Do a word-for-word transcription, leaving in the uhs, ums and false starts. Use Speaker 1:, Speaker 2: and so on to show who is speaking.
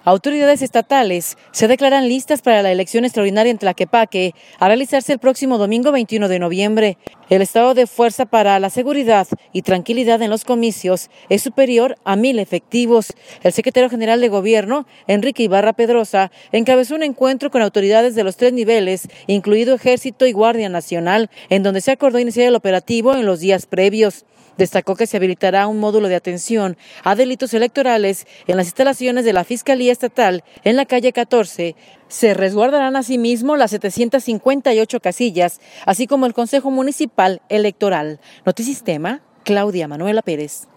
Speaker 1: Autoridades estatales se declaran listas para la elección extraordinaria en Tlaquepaque a realizarse el próximo domingo veintiuno de noviembre. El estado de fuerza para la seguridad y tranquilidad en los comicios es superior a mil efectivos. El secretario general de Gobierno, Enrique Ibarra Pedrosa, encabezó un encuentro con autoridades de los tres niveles, incluido Ejército y Guardia Nacional, en donde se acordó iniciar el operativo en los días previos. Destacó que se habilitará un módulo de atención a delitos electorales en las instalaciones de la Fiscalía Estatal en la calle catorce. Se resguardarán asimismo las setecientas cincuenta y ocho casillas, así como el Consejo Municipal Electoral. Notisistema, Claudia Manuela Pérez.